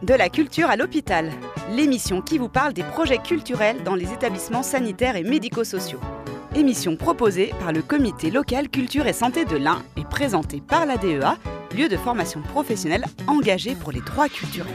De la culture à l'hôpital, l'émission qui vous parle des projets culturels dans les établissements sanitaires et médico-sociaux. Émission proposée par le comité local culture et santé de l'Ain et présentée par la DEA, lieu de formation professionnelle engagé pour les droits culturels.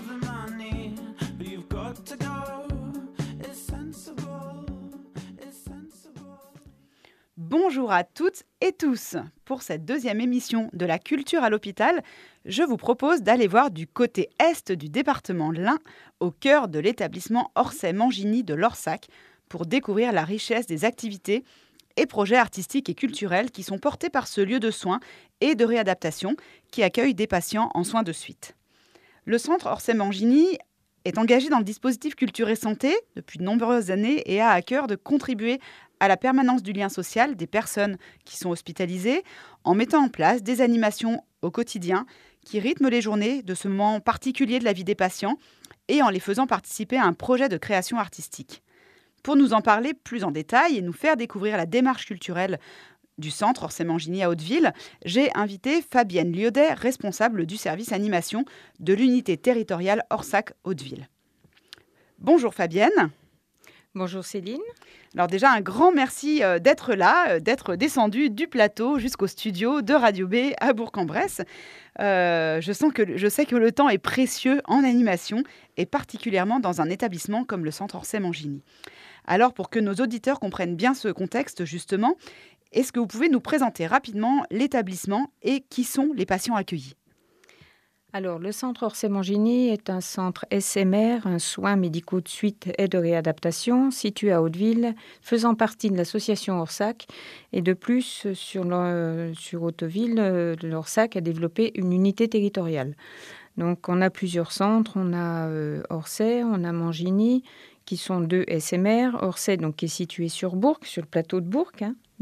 Bonjour à toutes et tous. Pour cette deuxième émission de la culture à l'hôpital, je vous propose d'aller voir du côté est du département de l'Ain, au cœur de l'établissement Orsay-Mangini de l'Orsac, pour découvrir la richesse des activités et projets artistiques et culturels qui sont portés par ce lieu de soins et de réadaptation qui accueille des patients en soins de suite. Le centre Orsay-Mangini est engagé dans le dispositif Culture et Santé depuis de nombreuses années et a à cœur de contribuer à la permanence du lien social des personnes qui sont hospitalisées en mettant en place des animations au quotidien qui rythment les journées de ce moment particulier de la vie des patients et en les faisant participer à un projet de création artistique. Pour nous en parler plus en détail et nous faire découvrir la démarche culturelle du centre Orsay-Mangini à Hauteville, j'ai invité Fabienne Liodet, responsable du service animation de l'unité territoriale Orsac-Hauteville. Bonjour Fabienne. Bonjour Céline. Alors déjà, un grand merci d'être là, d'être descendue du plateau jusqu'au studio de Radio B à Bourg-en-Bresse. Je sais que le temps est précieux en animation et particulièrement dans un établissement comme le centre Orsay-Mangini. Alors pour que nos auditeurs comprennent bien ce contexte justement, est-ce que vous pouvez nous présenter rapidement l'établissement et qui sont les patients accueillis ? Alors, le centre Orsay-Mangini est un centre SMR, un soins médicaux de suite et de réadaptation, situé à Hauteville, faisant partie de l'association Orsac. Et de plus, sur Hauteville, l'Orsac a développé une unité territoriale. Donc, on a plusieurs centres. On a Orsay, on a Mangini, qui sont deux SMR. Orsay, donc, qui est situé sur Bourg, sur le plateau de Bourg,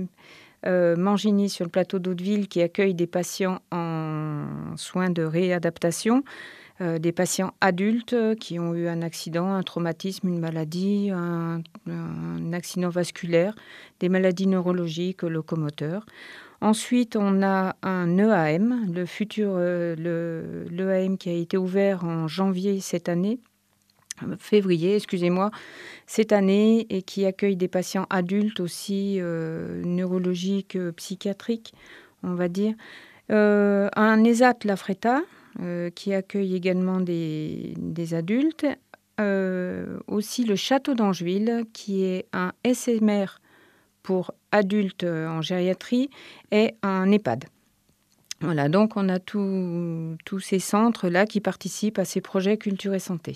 Mangini sur le plateau d'Hauteville qui accueille des patients en soins de réadaptation, des patients adultes qui ont eu un accident, un traumatisme, une maladie, un accident vasculaire, des maladies neurologiques, locomoteurs. Ensuite, on a un EAM, l'EAM qui a été ouvert en février, cette année, et qui accueille des patients adultes aussi, neurologiques, psychiatriques, on va dire. Un ESAT La Fretta, qui accueille également des adultes. Aussi le Château d'Angeville, qui est un SMR pour adultes en gériatrie, et un EHPAD. Voilà, donc on a tous ces centres-là qui participent à ces projets culture et santé.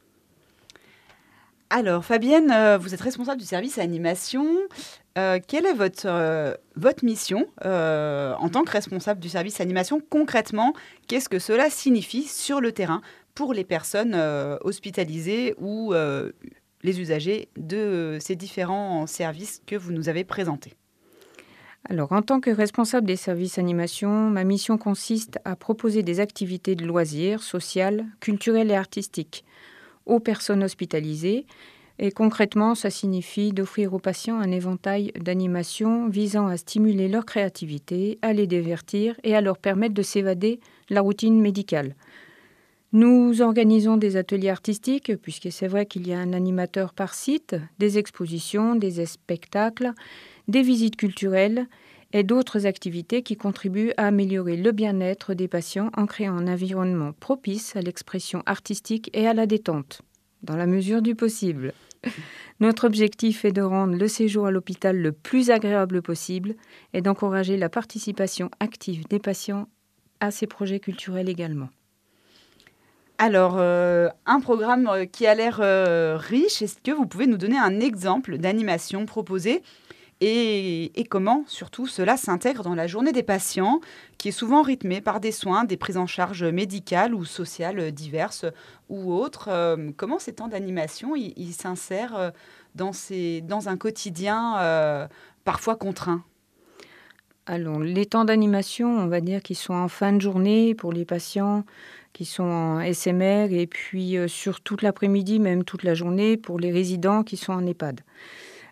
Alors, Fabienne, vous êtes responsable du service animation. Quelle est votre mission en tant que responsable du service animation ? Concrètement, qu'est-ce que cela signifie sur le terrain pour les personnes hospitalisées ou les usagers de ces différents services que vous nous avez présentés ? Alors, en tant que responsable des services animation, ma mission consiste à proposer des activités de loisirs, sociales, culturelles et artistiques aux personnes hospitalisées. Et concrètement, ça signifie d'offrir aux patients un éventail d'animations visant à stimuler leur créativité, à les divertir et à leur permettre de s'évader de la routine médicale. Nous organisons des ateliers artistiques, puisque c'est vrai qu'il y a un animateur par site, des expositions, des spectacles, des visites culturelles et d'autres activités qui contribuent à améliorer le bien-être des patients en créant un environnement propice à l'expression artistique et à la détente, dans la mesure du possible. Notre objectif est de rendre le séjour à l'hôpital le plus agréable possible et d'encourager la participation active des patients à ces projets culturels également. Alors, un programme qui a l'air riche, est-ce que vous pouvez nous donner un exemple d'animation proposée et comment, surtout, cela s'intègre dans la journée des patients, qui est souvent rythmée par des soins, des prises en charge médicales ou sociales diverses ou autres. Comment ces temps d'animation, ils s'insèrent dans un quotidien parfois contraint ? Alors, les temps d'animation, on va dire qu'ils sont en fin de journée pour les patients qui sont en SMR et puis sur toute l'après-midi, même toute la journée, pour les résidents qui sont en EHPAD.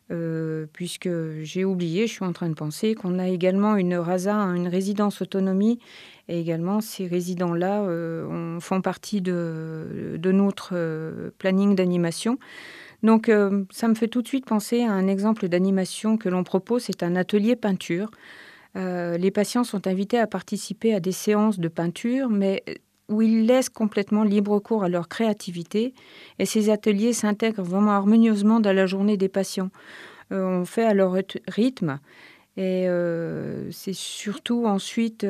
puisque j'ai oublié, je suis en train de penser qu'on a également une RASA, une résidence autonomie, et également ces résidents-là font partie de notre planning d'animation. Donc ça me fait tout de suite penser à un exemple d'animation que l'on propose, c'est un atelier peinture. Les patients sont invités à participer à des séances de peinture, mais où ils laissent complètement libre cours à leur créativité. Et ces ateliers s'intègrent vraiment harmonieusement dans la journée des patients. On fait à leur rythme. Et c'est surtout ensuite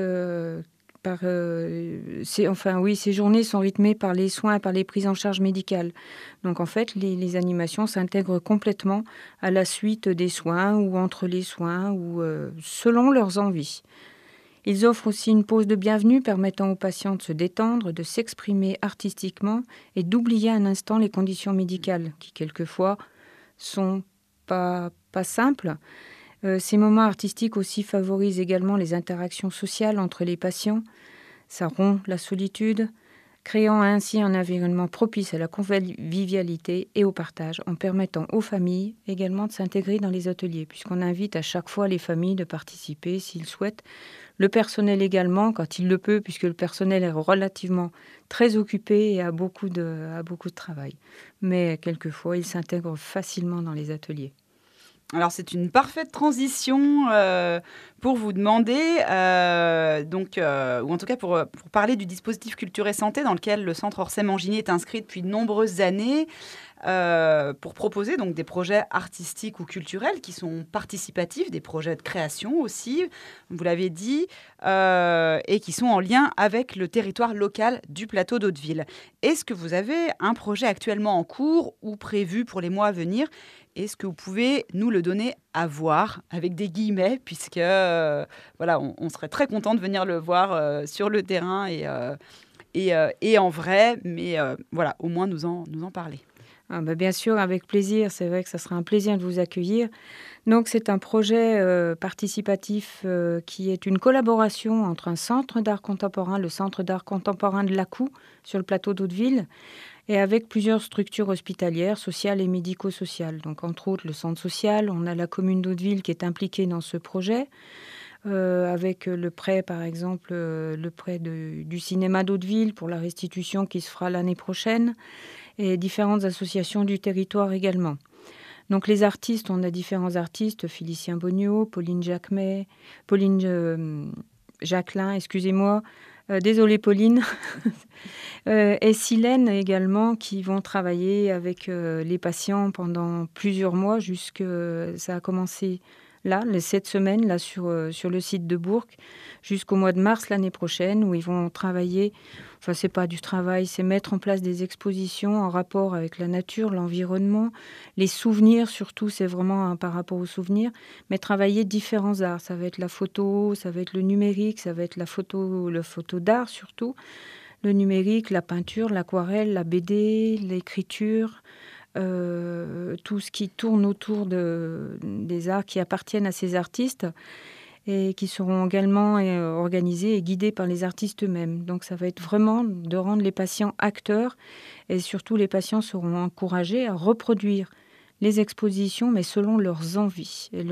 ces journées sont rythmées par les soins, par les prises en charge médicales. Donc en fait, les animations s'intègrent complètement à la suite des soins ou entre les soins ou selon leurs envies. Ils offrent aussi une pause de bienvenue permettant aux patients de se détendre, de s'exprimer artistiquement et d'oublier un instant les conditions médicales qui quelquefois sont pas simples. Ces moments artistiques aussi favorisent également les interactions sociales entre les patients. Ça rompt la solitude, créant ainsi un environnement propice à la convivialité et au partage, en permettant aux familles également de s'intégrer dans les ateliers, puisqu'on invite à chaque fois les familles de participer s'ils souhaitent. Le personnel également, quand il le peut, puisque le personnel est relativement très occupé et a beaucoup de travail. Mais quelquefois, il s'intègre facilement dans les ateliers. Alors, c'est une parfaite transition pour vous demander, ou en tout cas pour parler du dispositif Culture et Santé dans lequel le Centre Orsay-Mangini est inscrit depuis de nombreuses années, pour proposer donc des projets artistiques ou culturels qui sont participatifs, des projets de création aussi, vous l'avez dit, et qui sont en lien avec le territoire local du plateau d'Hauteville. Est-ce que vous avez un projet actuellement en cours ou prévu pour les mois à venir ? Est-ce que vous pouvez nous le donner à voir, avec des guillemets, puisque on serait très content de venir le voir sur le terrain et en vrai, mais voilà, au moins nous en parler. Bien sûr, avec plaisir. C'est vrai que ça sera un plaisir de vous accueillir. Donc, c'est un projet participatif qui est une collaboration entre un centre d'art contemporain, le Centre d'art contemporain de Lacou, sur le plateau d'Hauteville, et avec plusieurs structures hospitalières, sociales et médico-sociales. Donc, entre autres, le centre social, on a la commune d'Hauteville qui est impliquée dans ce projet, avec le prêt, par exemple, le prêt du cinéma d'Hauteville pour la restitution qui se fera l'année prochaine, et différentes associations du territoire également. Donc les artistes, on a différents artistes, Félicien Bognaud, Pauline Jacquelin, excusez-moi, désolée Pauline, et Silène également, qui vont travailler avec les patients pendant plusieurs mois, ça a commencé là, cette semaine, là sur le site de Bourg, jusqu'au mois de mars l'année prochaine, où ils vont travailler. Enfin, c'est pas du travail, c'est mettre en place des expositions en rapport avec la nature, l'environnement, les souvenirs surtout, c'est vraiment par rapport aux souvenirs, mais travailler différents arts. Ça va être la photo, ça va être le numérique, ça va être le photo d'art surtout, le numérique, la peinture, l'aquarelle, la BD, l'écriture, tout ce qui tourne autour des arts qui appartiennent à ces artistes et qui seront également organisés et guidés par les artistes eux-mêmes. Donc ça va être vraiment de rendre les patients acteurs, et surtout les patients seront encouragés à reproduire les expositions, mais selon leurs envies et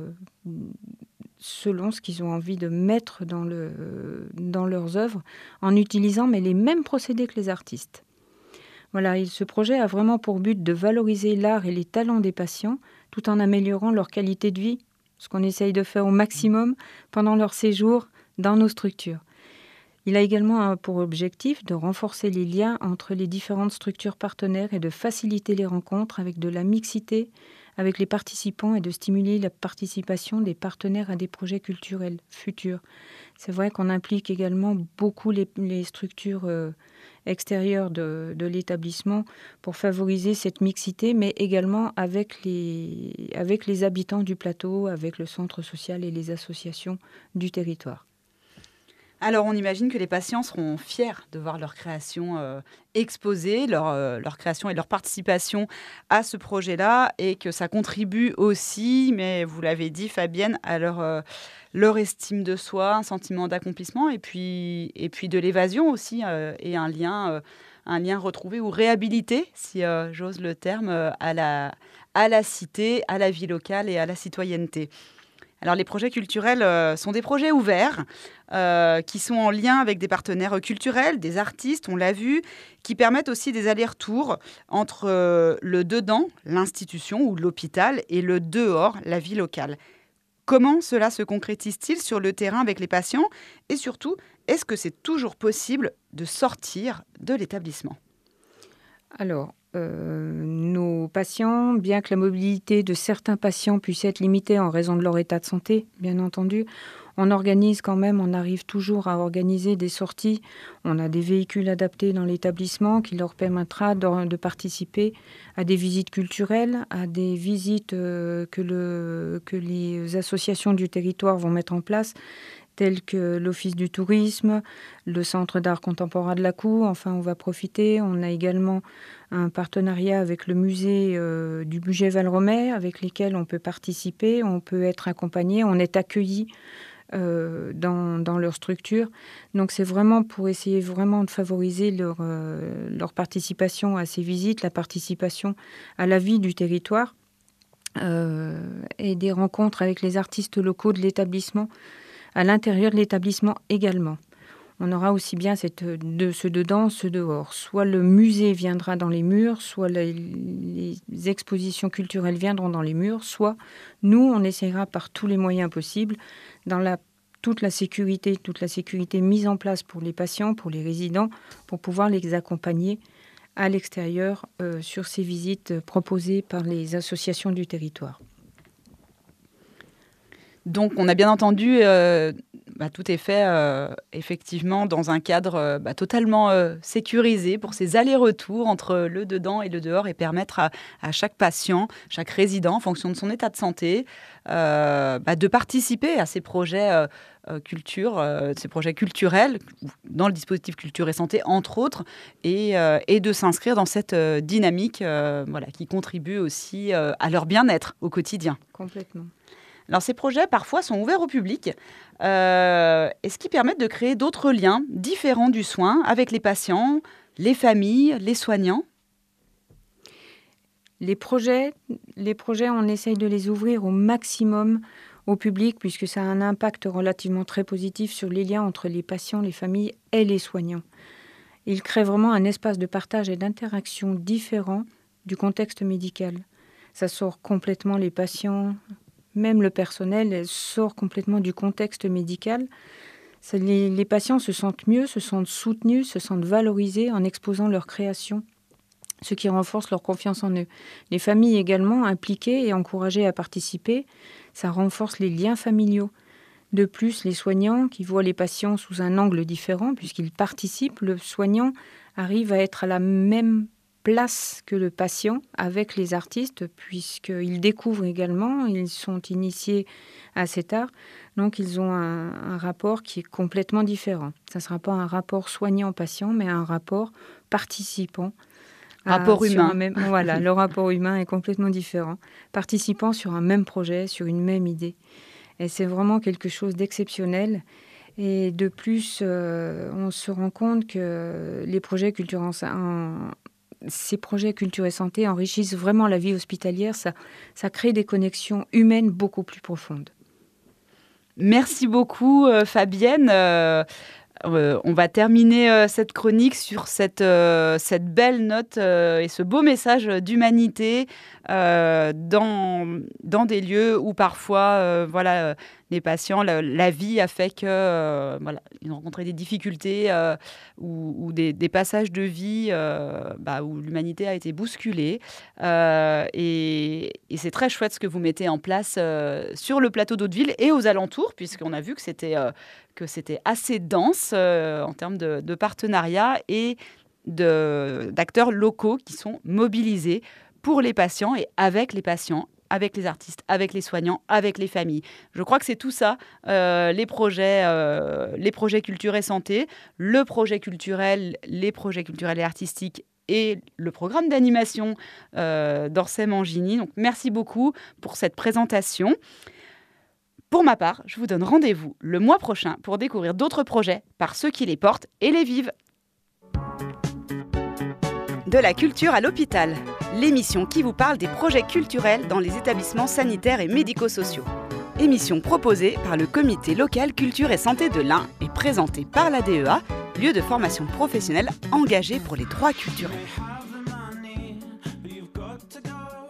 selon ce qu'ils ont envie de mettre dans leurs œuvres, en utilisant les mêmes procédés que les artistes. Voilà, ce projet a vraiment pour but de valoriser l'art et les talents des patients tout en améliorant leur qualité de vie, ce qu'on essaye de faire au maximum pendant leur séjour dans nos structures. Il a également pour objectif de renforcer les liens entre les différentes structures partenaires et de faciliter les rencontres avec de la mixité avec les participants et de stimuler la participation des partenaires à des projets culturels futurs. C'est vrai qu'on implique également beaucoup les structures extérieures de l'établissement pour favoriser cette mixité, mais également avec les habitants du plateau, avec le centre social et les associations du territoire. Alors, on imagine que les patients seront fiers de voir leur création exposée, leur création et leur participation à ce projet-là, et que ça contribue aussi, mais vous l'avez dit Fabienne, à leur estime de soi, un sentiment d'accomplissement, et puis de l'évasion aussi, et un lien retrouvé ou réhabilité, si j'ose le terme, à à la cité, à la vie locale et à la citoyenneté. Alors les projets culturels sont des projets ouverts qui sont en lien avec des partenaires culturels, des artistes, on l'a vu, qui permettent aussi des allers-retours entre le dedans, l'institution ou l'hôpital, et le dehors, la vie locale. Comment cela se concrétise-t-il sur le terrain avec les patients? Et surtout, est-ce que c'est toujours possible de sortir de l'établissement? Alors, nos patients, bien que la mobilité de certains patients puisse être limitée en raison de leur état de santé, bien entendu, on arrive toujours à organiser des sorties. On a des véhicules adaptés dans l'établissement qui leur permettra de participer à des visites culturelles, à des visites que les associations du territoire vont mettre en place, tels que l'Office du tourisme, le Centre d'art contemporain de la Cour. Enfin, on va profiter. On a également un partenariat avec le musée du budget Valromey, avec lesquels on peut participer, on peut être accompagné, on est accueilli dans leur structure. Donc, c'est vraiment pour essayer vraiment de favoriser leur participation à ces visites, la participation à la vie du territoire et des rencontres avec les artistes locaux de l'établissement, à l'intérieur de l'établissement également. On aura aussi bien ce dedans, ce dehors. Soit le musée viendra dans les murs, soit les expositions culturelles viendront dans les murs, soit nous, on essaiera par tous les moyens possibles, dans toute la sécurité mise en place pour les patients, pour les résidents, pour pouvoir les accompagner à l'extérieur sur ces visites proposées par les associations du territoire. Donc, on a bien entendu, tout est fait effectivement dans un cadre totalement sécurisé pour ces allers-retours entre le dedans et le dehors et permettre à chaque patient, chaque résident, en fonction de son état de santé, de participer à ces projets ces projets culturels dans le dispositif Culture et Santé, entre autres, et de s'inscrire dans cette dynamique qui contribue aussi à leur bien-être au quotidien. Complètement. Alors, ces projets, parfois, sont ouverts au public, et ce qui permet de créer d'autres liens différents du soin avec les patients, les familles, les soignants. Les projets, on essaye de les ouvrir au maximum au public, puisque ça a un impact relativement très positif sur les liens entre les patients, les familles et les soignants. Il crée vraiment un espace de partage et d'interaction différent du contexte médical. Ça sort complètement les patients... Même le personnel sort complètement du contexte médical. Les patients se sentent mieux, se sentent soutenus, se sentent valorisés en exposant leur création, ce qui renforce leur confiance en eux. Les familles également impliquées et encouragées à participer, ça renforce les liens familiaux. De plus, les soignants qui voient les patients sous un angle différent, puisqu'ils participent, le soignant arrive à être à la même place que le patient avec les artistes, puisqu'ils découvrent également, ils sont initiés à cet art, donc ils ont un rapport qui est complètement différent. Ça ne sera pas un rapport soignant-patient, mais un rapport participant. Rapport humain. Voilà, le rapport humain est complètement différent. Participant sur un même projet, sur une même idée. Et c'est vraiment quelque chose d'exceptionnel. Et de plus, on se rend compte que les projets ces projets Culture et Santé enrichissent vraiment la vie hospitalière. Ça crée des connexions humaines beaucoup plus profondes. Merci beaucoup, Fabienne. On va terminer cette chronique sur cette belle note et ce beau message d'humanité dans des lieux où parfois les patients, la vie a fait que ils ont rencontré des difficultés ou des passages de vie où l'humanité a été bousculée. Et c'est très chouette ce que vous mettez en place sur le plateau d'Hauteville et aux alentours, puisqu'on a vu que c'était assez dense en termes de partenariats et d'acteurs locaux qui sont mobilisés pour les patients et avec les patients, avec les artistes, avec les soignants, avec les familles. Je crois que c'est tout ça, les projets Culture et Santé, le projet culturel, les projets culturels et artistiques et le programme d'animation d'Orsay-Mangini. Donc, merci beaucoup pour cette présentation. Pour ma part, je vous donne rendez-vous le mois prochain pour découvrir d'autres projets par ceux qui les portent et les vivent. De la culture à l'hôpital. l'émission qui vous parle des projets culturels dans les établissements sanitaires et médico-sociaux. Émission proposée par le Comité local culture et santé de l'Ain et présentée par la DEA, lieu de formation professionnelle engagé pour les droits culturels.